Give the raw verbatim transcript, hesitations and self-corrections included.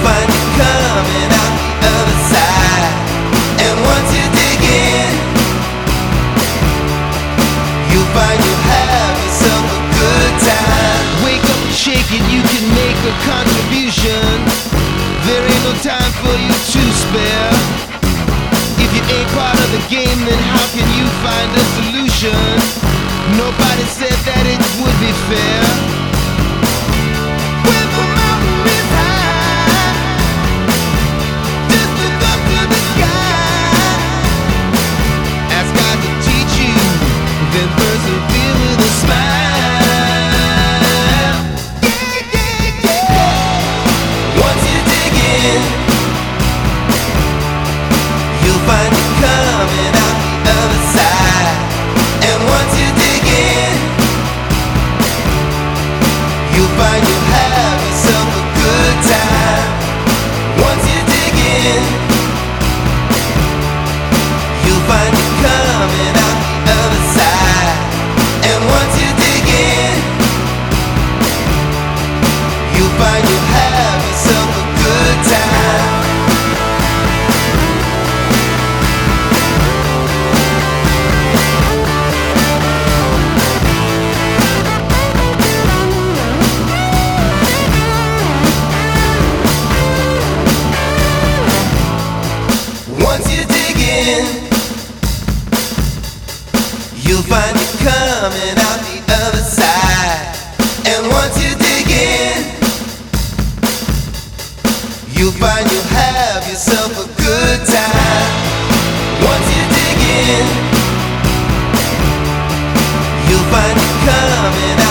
find you coming out the other side. And once you dig in, you'll find you'll have yourself a good time. Wake up and shake it, you can make a contribution. There ain't no time for you to spare. If you ain't part of the game, then how can you find a solution? Nobody said that it would be fair. When the mountain is high, just look up to the sky. Ask God to teach you, then persevere with a smile. Yeah, yeah, yeah. Once you dig in, you'll find you coming out the other side. And once you dig in, you'll find you'll have yourself a good time. Once you dig in, you'll find you coming out the other side. And once you dig in, you'll find you'll have yourself a good time. Once you dig in, you'll find you coming out the other side. And once you dig in, you'll find you'll have yourself a good time. Once you dig in, you'll find you coming out